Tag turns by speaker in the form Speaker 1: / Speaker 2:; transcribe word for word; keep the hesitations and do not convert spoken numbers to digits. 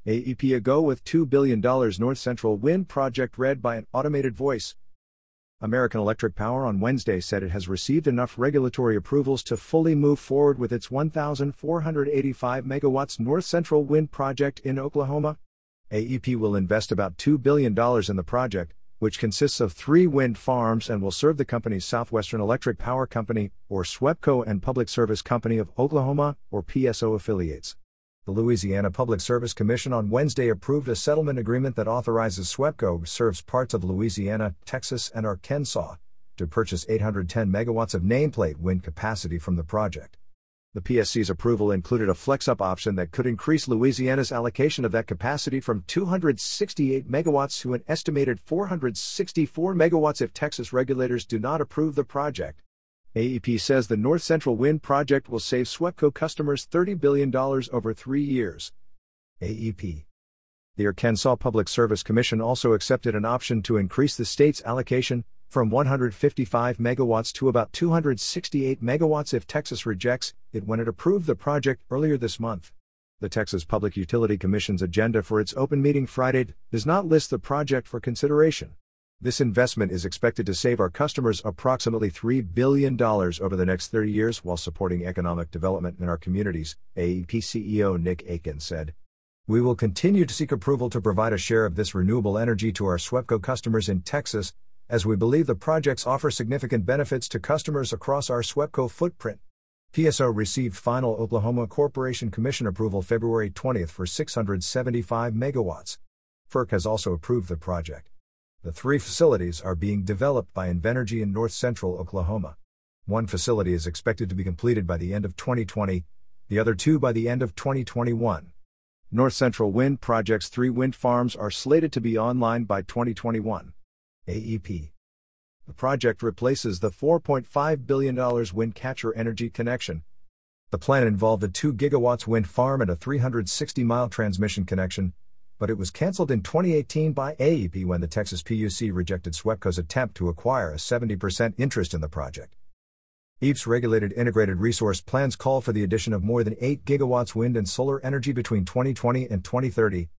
Speaker 1: A E P a go with two billion dollars North Central Wind Project read by an automated voice. American Electric Power on Wednesday said it has received enough regulatory approvals to fully move forward with its one thousand four hundred eighty-five megawatts North Central Wind Project in Oklahoma. A E P will invest about two billion dollars in the project, which consists of three wind farms and will serve the company's Southwestern Electric Power Company, or SWEPCO, and Public Service Company of Oklahoma, or P S O affiliates. The Louisiana Public Service Commission on Wednesday approved a settlement agreement that authorizes SWEPCO, who serves parts of Louisiana, Texas, and Arkansas, to purchase eight hundred ten megawatts of nameplate wind capacity from the project. The P S C's approval included a flex-up option that could increase Louisiana's allocation of that capacity from two hundred sixty-eight megawatts to an estimated four hundred sixty-four megawatts if Texas regulators do not approve the project. A E P says the North Central Wind Project will save SWEPCO customers thirty billion dollars over three years. A E P. The Arkansas Public Service Commission also accepted an option to increase the state's allocation from one hundred fifty-five megawatts to about two hundred sixty-eight megawatts if Texas rejects it when it approved the project earlier this month. The Texas Public Utility Commission's agenda for its open meeting Friday does not list the project for consideration. This investment is expected to save our customers approximately three billion dollars over the next thirty years while supporting economic development in our communities, A E P C E O Nick Aiken said. We will continue to seek approval to provide a share of this renewable energy to our SWEPCO customers in Texas, as we believe the projects offer significant benefits to customers across our SWEPCO footprint. P S O received final Oklahoma Corporation Commission approval February twentieth for six hundred seventy-five megawatts. FERC has also approved the project. The three facilities are being developed by Invenergy in north central Oklahoma. One facility is expected to be completed by the end of twenty twenty, the other two by the end of twenty twenty-one. North Central Wind Project's three wind farms are slated to be online by twenty twenty-one. A E P. The project replaces the four point five billion dollars Windcatcher Energy connection. The plan involved a two gigawatts wind farm and a three hundred sixty mile transmission connection, but it was canceled in twenty eighteen by A E P when the Texas P U C rejected SWEPCO's attempt to acquire a seventy percent interest in the project. E E P's regulated integrated resource plans call for the addition of more than eight gigawatts wind and solar energy between twenty twenty and twenty thirty,